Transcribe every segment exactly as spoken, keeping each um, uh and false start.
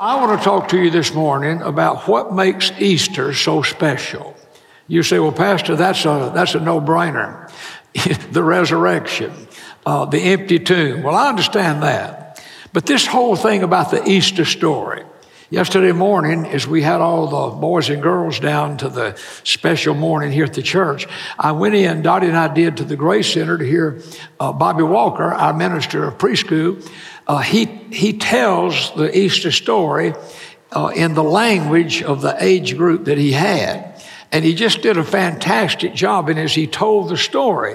I want to talk to you this morning about what makes Easter so special. You say, well, Pastor, that's a, that's a no-brainer. The resurrection, uh, the empty tomb. Well, I understand that. But this whole thing about the Easter story. Yesterday morning, as we had all the boys and girls down to the special morning here at the church, I went in, Dottie and I did, to the Grace Center to hear uh, Bobby Walker, our minister of preschool. Uh, he, he tells the Easter story uh, in the language of the age group that he had. And he just did a fantastic job. And as he told the story,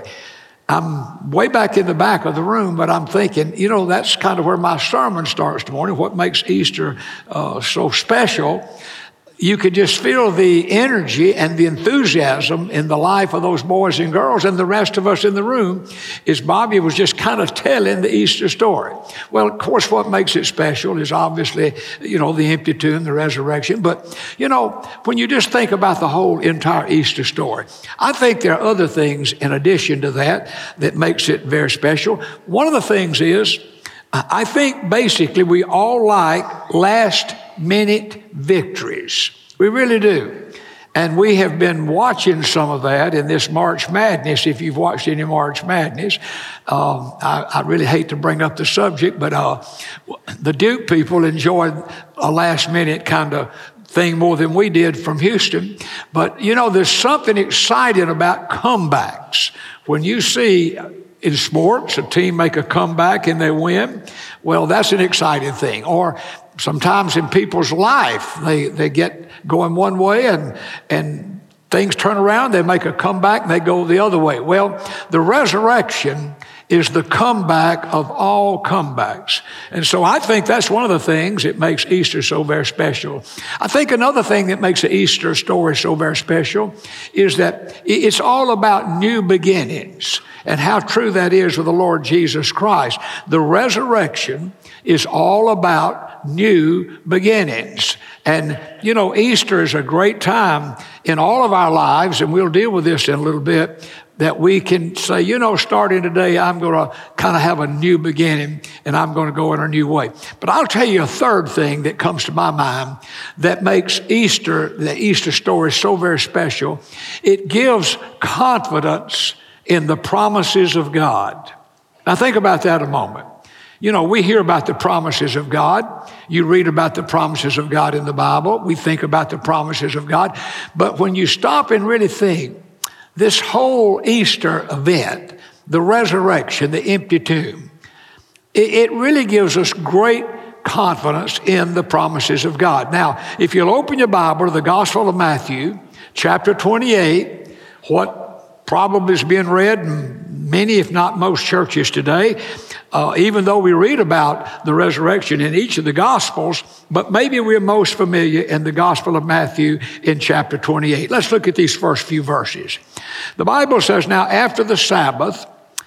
I'm way back in the back of the room, but I'm thinking, you know, that's kind of where my sermon starts this morning, what makes Easter uh, so special. You could just feel the energy and the enthusiasm in the life of those boys and girls and the rest of us in the room as Bobby was just kind of telling the Easter story. Well, of course, what makes it special is obviously, you know, the empty tomb, the resurrection. But, you know, when you just think about the whole entire Easter story, I think there are other things in addition to that that makes it very special. One of the things is, I think basically we all like last minute victories. We really do. And we have been watching some of that in this March Madness. If you've watched any March Madness, um, I, I really hate to bring up the subject, but uh, the Duke people enjoyed a last minute kind of thing more than we did from Houston. But, you know, there's something exciting about comebacks. When you see in sports a team make a comeback and they win, well, that's an exciting thing. Or sometimes in people's life, they, they get going one way and, and things turn around, they make a comeback and they go the other way. Well, the resurrection is the comeback of all comebacks. And so I think that's one of the things that makes Easter so very special. I think another thing that makes the Easter story so very special is that it's all about new beginnings and how true that is with the Lord Jesus Christ. The resurrection is all about new beginnings. And, you know, Easter is a great time in all of our lives, and we'll deal with this in a little bit, that we can say, you know, starting today, I'm going to kind of have a new beginning, and I'm going to go in a new way. But I'll tell you a third thing that comes to my mind that makes Easter, the Easter story, so very special. It gives confidence in the promises of God. Now, think about that a moment. You know, we hear about the promises of God. You read about the promises of God in the Bible. We think about the promises of God. But when you stop and really think, this whole Easter event, the resurrection, the empty tomb, it, it really gives us great confidence in the promises of God. Now, if you'll open your Bible to the Gospel of Matthew, chapter twenty-eight, what probably is being read in many, if not most churches today, uh, even though we read about the resurrection in each of the Gospels, but maybe we're most familiar in the Gospel of Matthew in chapter twenty-eight. Let's look at these first few verses. The Bible says, now after the Sabbath,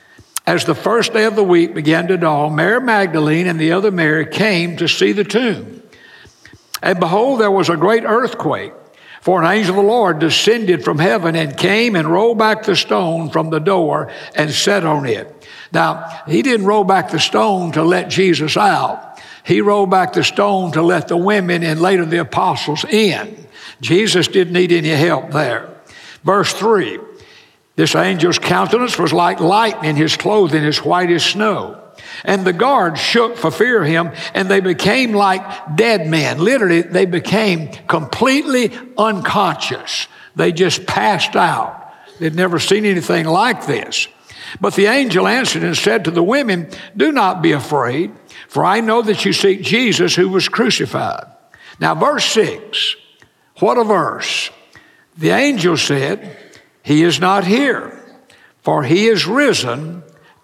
as the first day of the week began to dawn, Mary Magdalene and the other Mary came to see the tomb. And behold, there was a great earthquake. For an angel of the Lord descended from heaven and came and rolled back the stone from the door and sat on it. Now, he didn't roll back the stone to let Jesus out. He rolled back the stone to let the women and later the apostles in. Jesus didn't need any help there. Verse three, this angel's countenance was like lightning, his clothing as white as snow. And the guards shook for fear of him, and they became like dead men. Literally, they became completely unconscious. They just passed out. They'd never seen anything like this. But the angel answered and said to the women, do not be afraid, for I know that you seek Jesus who was crucified. Now, verse six, what a verse. The angel said, he is not here, for he is risen,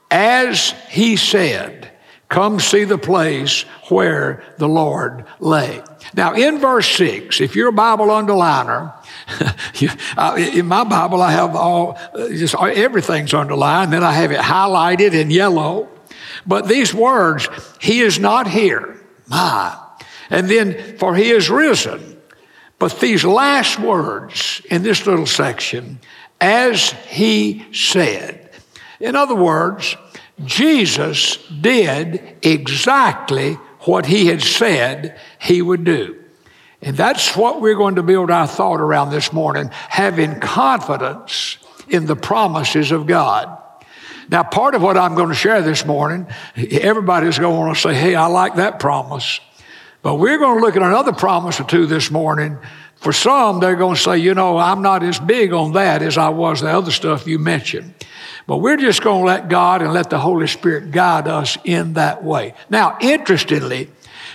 as he said. Come see the place where the Lord lay. Now, in verse six, if you're a Bible underliner, you, uh, in my Bible, I have all, uh, just everything's underlined. Then I have it highlighted in yellow. But these words, he is not here, my. And then, for he is risen. But these last words in this little section, as he said. In other words, Jesus did exactly what he had said he would do. And that's what we're going to build our thought around this morning, having confidence in the promises of God. Now, part of what I'm going to share this morning, everybody's going to want to say, hey, I like that promise. But we're going to look at another promise or two this morning. For some, they're going to say, you know, I'm not as big on that as I was the other stuff you mentioned. But we're just going to let God and let the Holy Spirit guide us in that way. Now, interestingly,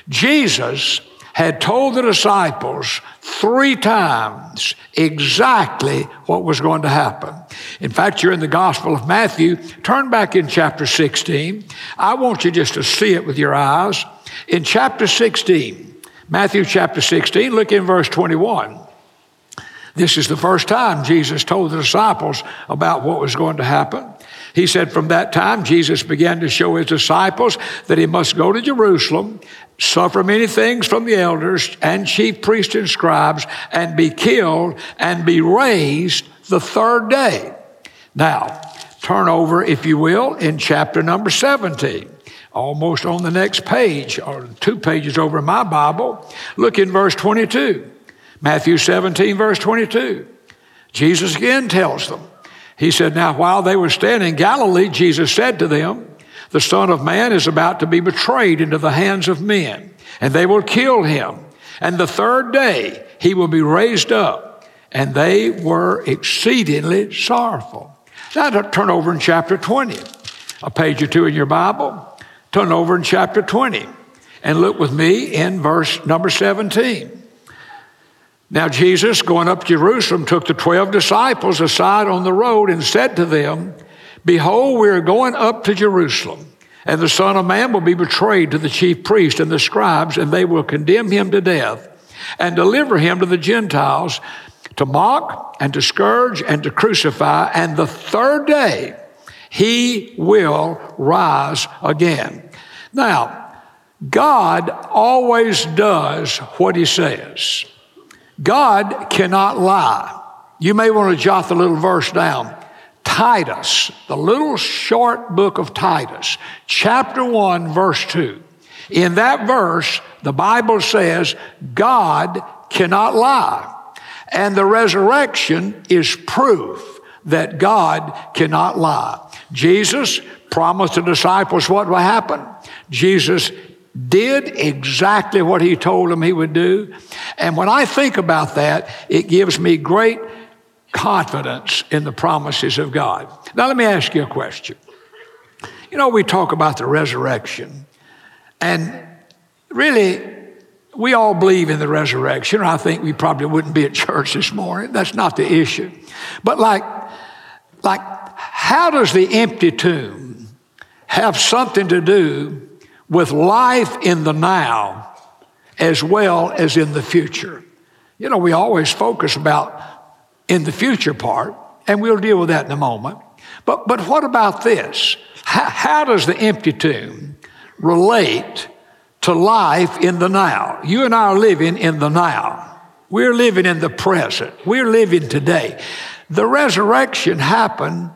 Jesus had told the disciples three times exactly what was going to happen. In fact, you're in the Gospel of Matthew. Turn back in chapter sixteen. I want you just to see it with your eyes. In chapter sixteen, Matthew chapter sixteen, look in verse twenty-one. This is the first time Jesus told the disciples about what was going to happen. He said, from that time, Jesus began to show his disciples that he must go to Jerusalem, suffer many things from the elders and chief priests and scribes, and be killed and be raised the third day. Now, turn over, if you will, in chapter number seventeen, almost on the next page, or two pages over in my Bible. Look in verse twenty-two. Matthew seventeen, verse twenty-two. Jesus again tells them. He said, now while they were standing in Galilee, Jesus said to them, the Son of Man is about to be betrayed into the hands of men, and they will kill him. And the third day he will be raised up. And they were exceedingly sorrowful. Now turn over in chapter twenty, a page or two in your Bible. Turn over in chapter twenty and look with me in verse number seventeen. Now Jesus, going up to Jerusalem, took the twelve disciples aside on the road and said to them, behold, we are going up to Jerusalem, and the Son of Man will be betrayed to the chief priests and the scribes, and they will condemn him to death and deliver him to the Gentiles to mock and to scourge and to crucify, and the third day he will rise again. Now, God always does what he says. God cannot lie. You may want to jot the little verse down. Titus, the little short book of Titus, chapter one, verse two. In that verse, the Bible says God cannot lie. And the resurrection is proof that God cannot lie. Jesus promised the disciples what would happen. Jesus did exactly what he told them he would do. And when I think about that, it gives me great confidence in the promises of God. Now, let me ask you a question. You know, we talk about the resurrection, and really, we all believe in the resurrection, or I think we probably wouldn't be at church this morning. That's not the issue. But like, like, how does the empty tomb have something to do with life in the now as well as in the future? You know, we always focus about in the future part, and we'll deal with that in a moment. But, but what about this? How, how does the empty tomb relate to life in the now? You and I are living in the now. We're living in the present. We're living today. The resurrection happened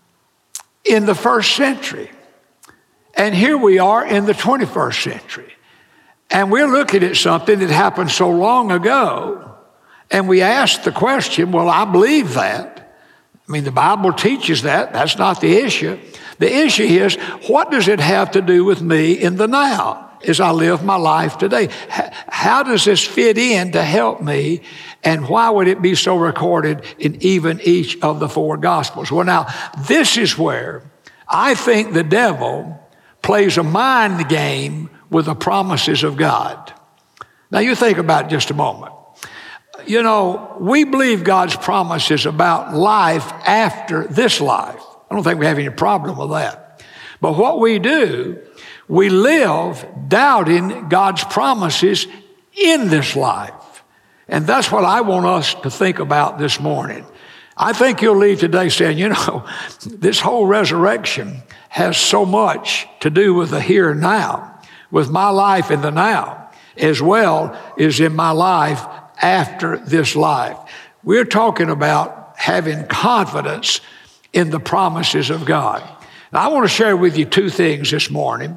in the first century. And here we are in the twenty-first century. And we're looking at something that happened so long ago. And we ask the question, well, I believe that. I mean, the Bible teaches that. That's not the issue. The issue is, what does it have to do with me in the now as I live my life today? How does this fit in to help me? And why would it be so recorded in even each of the four Gospels? Well, now, this is where I think the devil plays a mind game with the promises of God. Now, you think about it just a moment. You know, we believe God's promises about life after this life. I don't think we have any problem with that. But what we do, we live doubting God's promises in this life. And that's what I want us to think about this morning. I think you'll leave today saying, you know, this whole resurrection has so much to do with the here and now, with my life in the now, as well as in my life after this life. We're talking about having confidence in the promises of God. Now, I want to share with you two things this morning.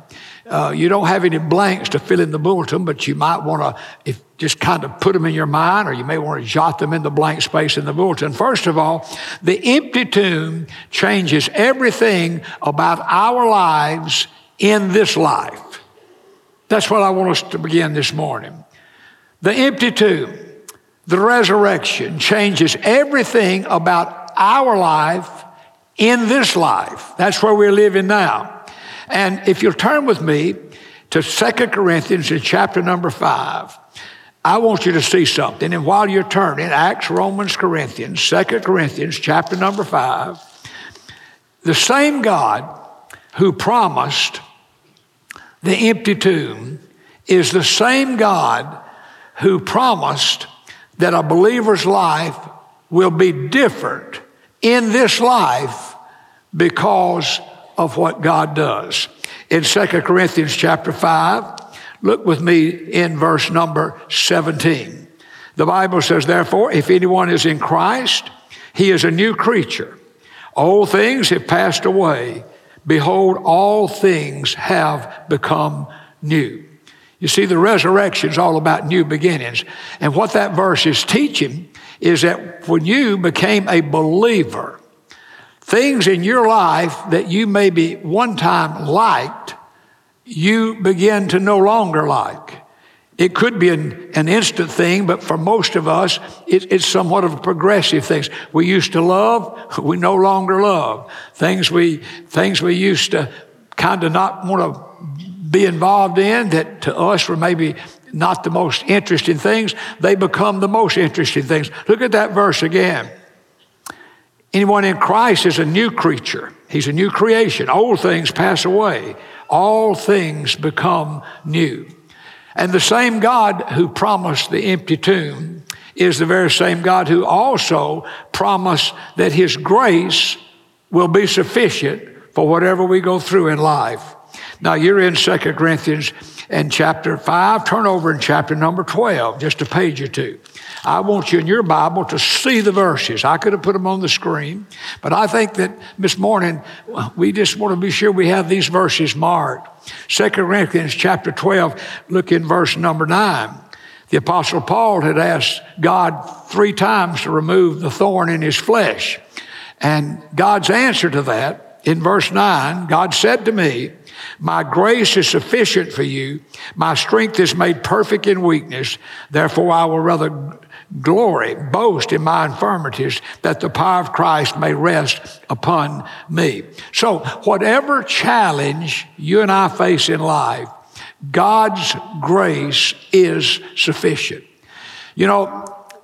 Uh, you don't have any blanks to fill in the bulletin, but you might want to if just kind of put them in your mind, or you may want to jot them in the blank space in the bulletin. First of all, the empty tomb changes everything about our lives in this life. That's what I want us to begin this morning. The empty tomb, the resurrection, changes everything about our life in this life. That's where we're living now. And if you'll turn with me to Second Corinthians in chapter number five, I want you to see something. And while you're turning, Acts, Romans, Corinthians, Second Corinthians chapter number five, the same God who promised the empty tomb is the same God who promised that a believer's life will be different in this life because of what God does. In Second Corinthians chapter five, look with me in verse number seventeen. The Bible says, therefore, if anyone is in Christ, he is a new creature. Old things have passed away. Behold, all things have become new. You see, the resurrection is all about new beginnings. And what that verse is teaching is that when you became a believer, things in your life that you maybe one time liked, you begin to no longer like. It could be an, an instant thing, but for most of us, it, it's somewhat of a progressive thing. We used to love, we no longer love. Things we, things we used to kind of not want to be involved in that to us were maybe not the most interesting things, they become the most interesting things. Look at that verse again. Anyone in Christ is a new creature. He's a new creation. Old things pass away. All things become new. And the same God who promised the empty tomb is the very same God who also promised that his grace will be sufficient for whatever we go through in life. Now, you're in Second Corinthians and chapter five. Turn over in chapter number twelve, just a page or two. I want you in your Bible to see the verses. I could have put them on the screen, but I think that this morning we just want to be sure we have these verses marked. Second Corinthians chapter twelve, look in verse number nine. The Apostle Paul had asked God three times to remove the thorn in his flesh. And God's answer to that, in verse nine, God said to me, my grace is sufficient for you. My strength is made perfect in weakness. Therefore, I will rather glory, boast in my infirmities, that the power of Christ may rest upon me. So whatever challenge you and I face in life, God's grace is sufficient. You know,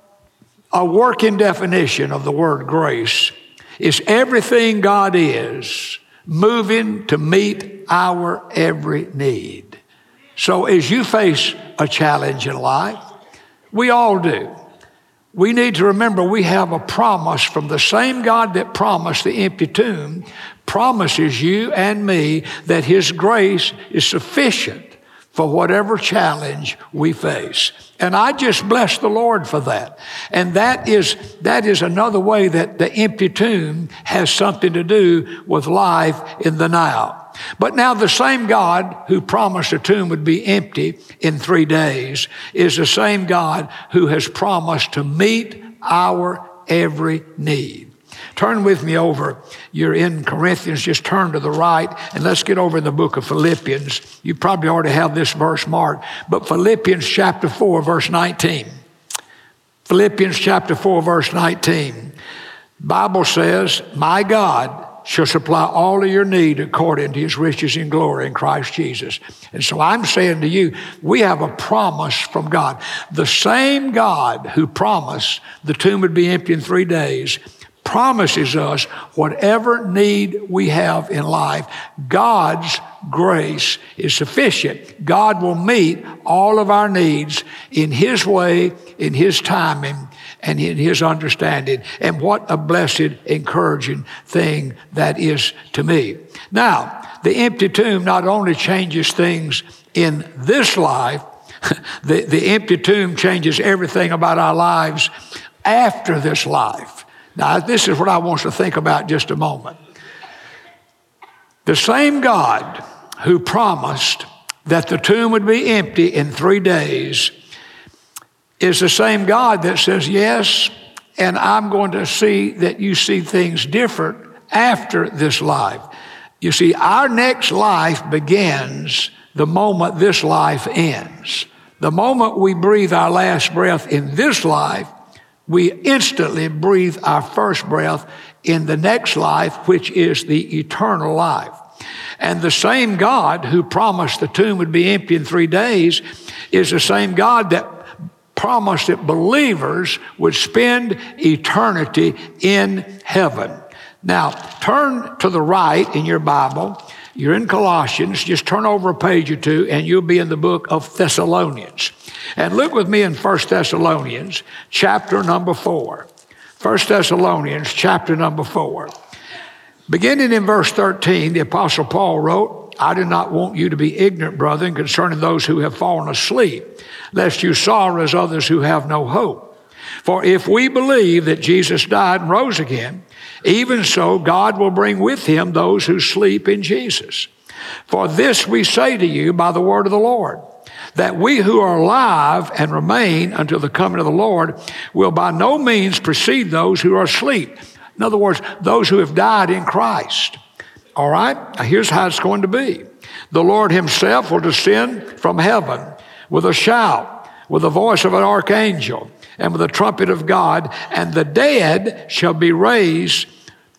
a working definition of the word grace is everything God is moving to meet our every need. So as you face a challenge in life, we all do. We need to remember we have a promise from the same God that promised the empty tomb, promises you and me that his grace is sufficient for whatever challenge we face. And I just bless the Lord for that. And that is, that is another way that the empty tomb has something to do with life in the now. But now the same God who promised the tomb would be empty in three days is the same God who has promised to meet our every need. Turn with me over. You're in Corinthians. Just turn to the right and let's get over in the book of Philippians. You probably already have this verse marked, but Philippians chapter four, verse nineteen. Philippians chapter four, verse nineteen. The Bible says, my God shall supply all of your need according to his riches in glory in Christ Jesus. And so I'm saying to you, we have a promise from God. The same God who promised the tomb would be empty in three days promises us whatever need we have in life, God's grace is sufficient. God will meet all of our needs in his way, in his timing, and in his understanding. And what a blessed, encouraging thing that is to me. Now, the empty tomb not only changes things in this life, the, the empty tomb changes everything about our lives after this life. Now, this is what I want us to think about just a moment. The same God who promised that the tomb would be empty in three days is the same God that says, yes, and I'm going to see that you see things different after this life. You see, our next life begins the moment this life ends. The moment we breathe our last breath in this life, we instantly breathe our first breath in the next life, which is the eternal life. And the same God who promised the tomb would be empty in three days is the same God that promised that believers would spend eternity in heaven. Now, turn to the right in your Bible. You're in Colossians. Just turn over a page or two, and you'll be in the book of Thessalonians. And look with me in First Thessalonians, chapter number four. First Thessalonians, chapter number four. Beginning in verse thirteen, the Apostle Paul wrote, I do not want you to be ignorant, brethren, concerning those who have fallen asleep, lest you sorrow as others who have no hope. For if we believe that Jesus died and rose again, even so God will bring with him those who sleep in Jesus. For this we say to you by the word of the Lord, that we who are alive and remain until the coming of the Lord will by no means precede those who are asleep. In other words, those who have died in Christ. All right? Now here's how it's going to be. The Lord himself will descend from heaven with a shout, with the voice of an archangel, and with the trumpet of God, and the dead shall be raised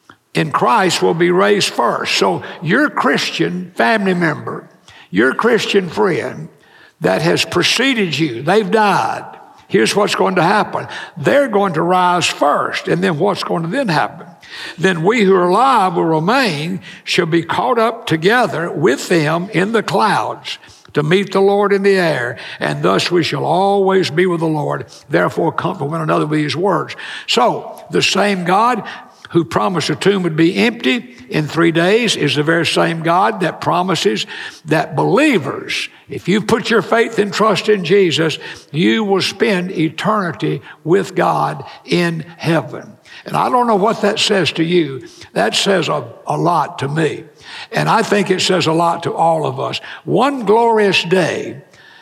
in Christ will be raised first. So your Christian family member, your Christian friend that has preceded you, they've died. Here's what's going to happen. They're going to rise first, and then what's going to then happen? Then we who are alive will remain, shall be caught up together with them in the clouds to meet the Lord in the air, and thus we shall always be with the Lord. Therefore comfort one another with these words. So the same God who promised the tomb would be empty in three days is the very same God that promises that believers, if you put your faith and trust in Jesus, you will spend eternity with God in heaven. And I don't know what that says to you. That says a, a lot to me. And I think it says a lot to all of us. One glorious day,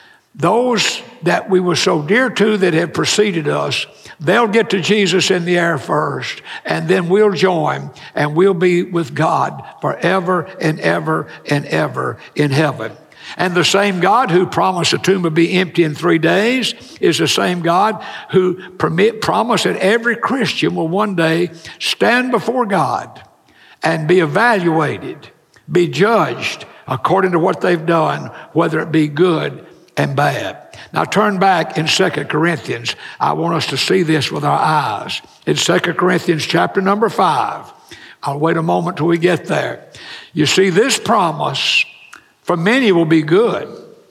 those that we were so dear to that have preceded us, they'll get to Jesus in the air first, and then we'll join, and we'll be with God forever and ever and ever in heaven. And the same God who promised the tomb would be empty in three days is the same God who permit, promised that every Christian will one day stand before God and be evaluated, be judged according to what they've done, whether it be good and bad. Now turn back in Second Corinthians. I want us to see this with our eyes. In Second Corinthians chapter number five. I'll wait a moment till we get there. You see, this promise for many will be good.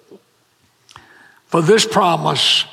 For this promise,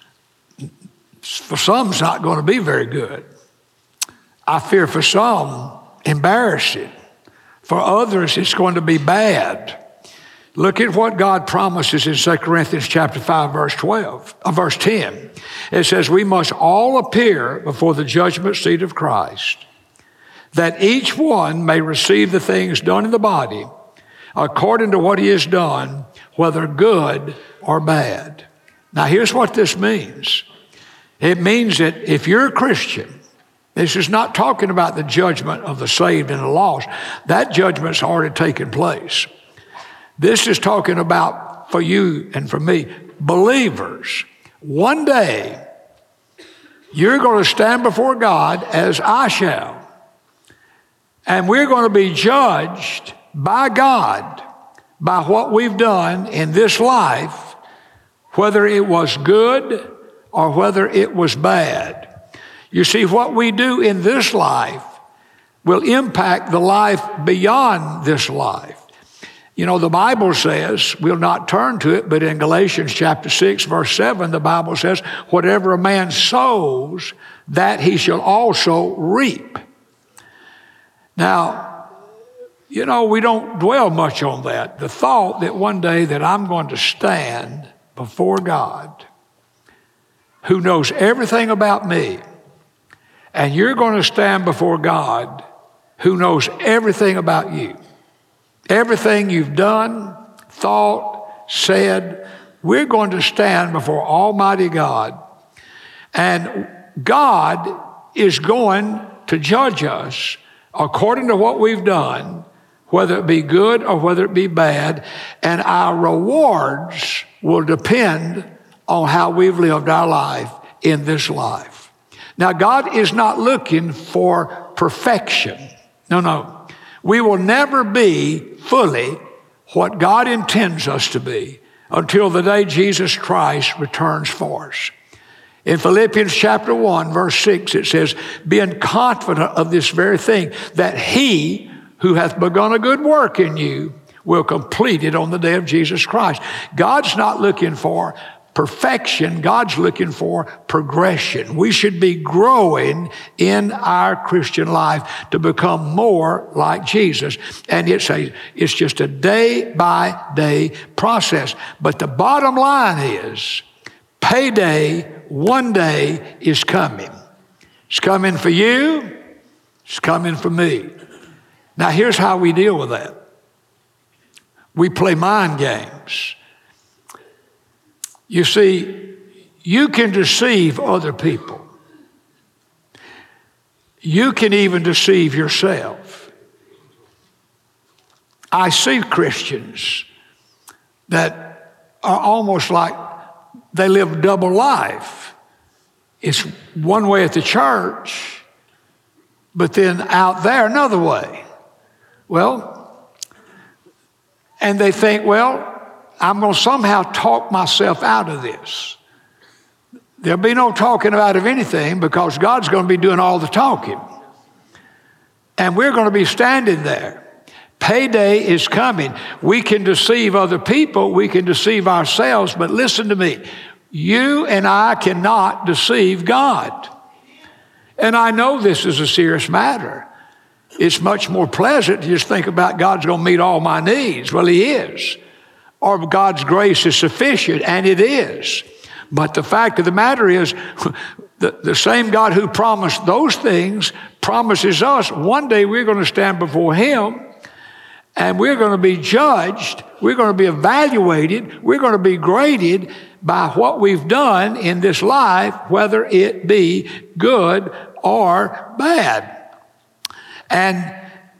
for some, is not going to be very good. I fear for some, embarrassing. For others, it's going to be bad. Look at what God promises in Second Corinthians chapter five, verse twelve, uh, verse ten. It says, we must all appear before the judgment seat of Christ, that each one may receive the things done in the body according to what he has done, whether good or bad. Now, here's what this means. It means that if you're a Christian, this is not talking about the judgment of the saved and the lost. That judgment's already taken place. This is talking about, for you and for me, believers. One day, you're going to stand before God as I shall. And we're going to be judged by God by what we've done in this life, whether it was good or whether it was bad. You see, what we do in this life will impact the life beyond this life. You know, the Bible says, we'll not turn to it, but in Galatians chapter six, verse seven, the Bible says, whatever a man sows, that he shall also reap. Now, you know, we don't dwell much on that. The thought that one day that I'm going to stand before God, who knows everything about me, and you're going to stand before God, who knows everything about you. Everything you've done, thought, said, we're going to stand before Almighty God, and God is going to judge us according to what we've done, whether it be good or whether it be bad, and our rewards will depend on how we've lived our life in this life. Now, God is not looking for perfection. No, no. We will never be fully what God intends us to be until the day Jesus Christ returns for us. In Philippians chapter one, verse six, it says, being confident of this very thing, that he who hath begun a good work in you will complete it on the day of Jesus Christ. God's not looking for perfection. God's looking for progression. We should be growing in our Christian life to become more like Jesus. And it's a, it's just a day by day process. But the bottom line is, payday one day is coming. It's coming for you. It's coming for me. Now here's how we deal with that. We play mind games. You see, you can deceive other people. You can even deceive yourself. I see Christians that are almost like they live double life. It's one way at the church, but then out there another way. Well, and they think, well, I'm going to somehow talk myself out of this. There'll be no talking out of anything because God's going to be doing all the talking. And we're going to be standing there. Payday is coming. We can deceive other people. We can deceive ourselves. But listen to me. You and I cannot deceive God. And I know this is a serious matter. It's much more pleasant to just think about God's going to meet all my needs. Well, he is. Or God's grace is sufficient, and it is. But the fact of the matter is, the, the same God who promised those things promises us one day we're going to stand before him, and we're going to be judged, we're going to be evaluated, we're going to be graded by what we've done in this life, whether it be good or bad. And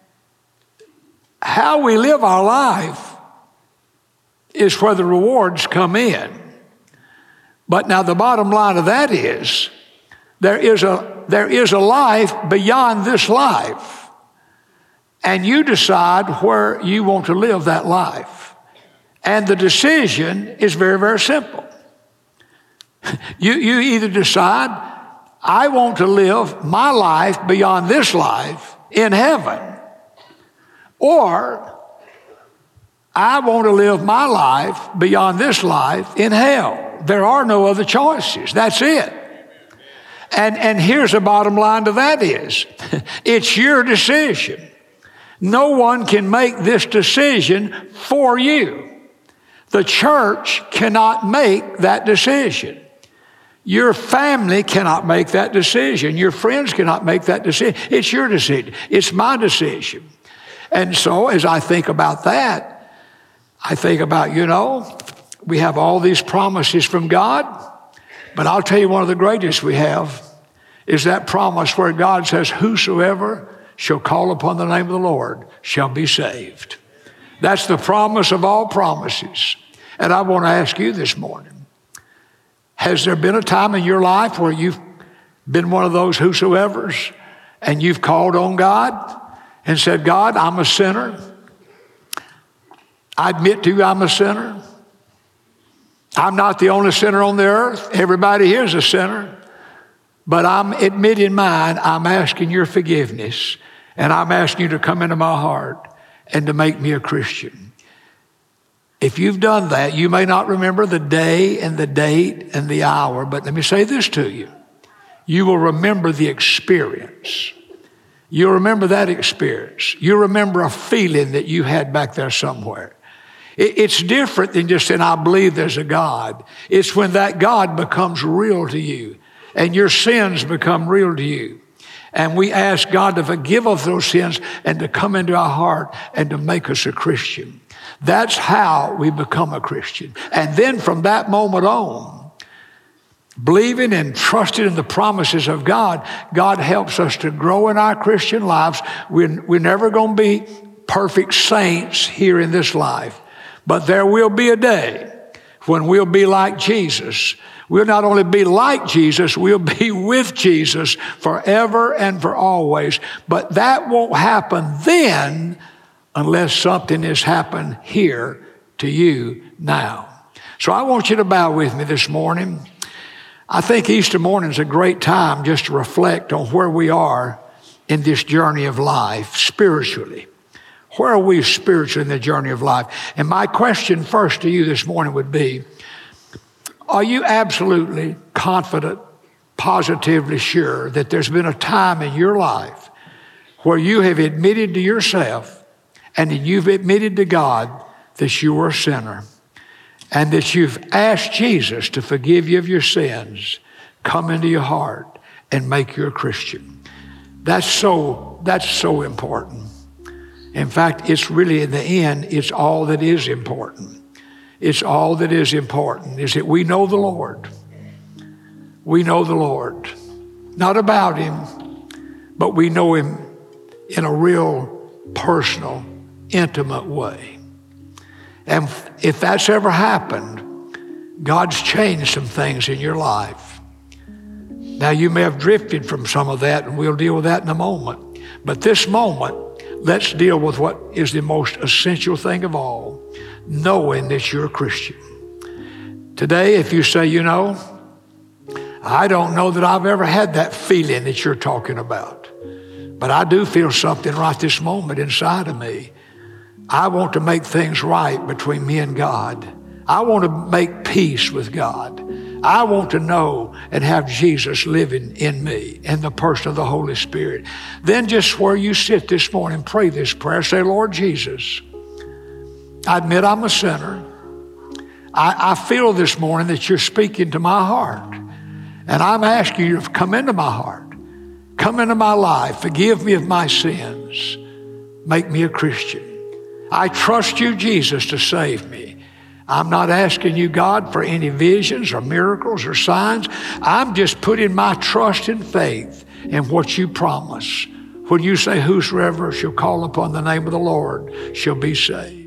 how we live our life is where the rewards come in. But now the bottom line of that is, there is a, there is a life beyond this life. And you decide where you want to live that life. And the decision is very, very simple. You, you either decide, I want to live my life beyond this life in heaven, or I want to live my life beyond this life in hell. There are no other choices. That's it. And, and here's the bottom line to that is, it's your decision. No one can make this decision for you. The church cannot make that decision. Your family cannot make that decision. Your friends cannot make that decision. It's your decision. It's my decision. And so as I think about that, I think about, you know, we have all these promises from God, but I'll tell you one of the greatest we have is that promise where God says, whosoever shall call upon the name of the Lord shall be saved. That's the promise of all promises. And I want to ask you this morning, has there been a time in your life where you've been one of those whosoevers and you've called on God and said, God, I'm a sinner. I admit to you I'm a sinner. I'm not the only sinner on the earth. Everybody here is a sinner. But I'm admitting mine. I'm asking your forgiveness. And I'm asking you to come into my heart and to make me a Christian. If you've done that, you may not remember the day and the date and the hour, but let me say this to you. You will remember the experience. You'll remember that experience. You'll remember a feeling that you had back there somewhere. It's different than just saying, I believe there's a God. It's when that God becomes real to you and your sins become real to you. And we ask God to forgive us those sins and to come into our heart and to make us a Christian. That's how we become a Christian. And then from that moment on, believing and trusting in the promises of God, God helps us to grow in our Christian lives. We're, we're never going to be perfect saints here in this life, but there will be a day when we'll be like Jesus. We'll not only be like Jesus, we'll be with Jesus forever and for always. But that won't happen then unless something has happened here to you now. So I want you to bow with me this morning. I think Easter morning is a great time just to reflect on where we are in this journey of life spiritually. Where are we spiritually in the journey of life? And my question first to you this morning would be, are you absolutely confident, positively sure that there's been a time in your life where you have admitted to yourself and that you've admitted to God that you are a sinner and that you've asked Jesus to forgive you of your sins, come into your heart and make you a Christian? That's so, that's so important. In fact, it's really, in the end, it's all that is important. It's all that is important is that we know the Lord. We know the Lord. Not about Him, but we know Him in a real personal, intimate way. And if that's ever happened, God's changed some things in your life. Now, you may have drifted from some of that, and we'll deal with that in a moment. But this moment, let's deal with what is the most essential thing of all, knowing that you're a Christian. Today, if you say, you know, I don't know that I've ever had that feeling that you're talking about, but I do feel something right this moment inside of me. I want to make things right between me and God. I want to make peace with God. I want to know and have Jesus living in me in the person of the Holy Spirit. Then just where you sit this morning, pray this prayer. Say, Lord Jesus, I admit I'm a sinner. I, I feel this morning that you're speaking to my heart. And I'm asking you to come into my heart. Come into my life. Forgive me of my sins. Make me a Christian. I trust you, Jesus, to save me. I'm not asking you, God, for any visions or miracles or signs. I'm just putting my trust and faith in what you promise. When you say, whosoever shall call upon the name of the Lord shall be saved.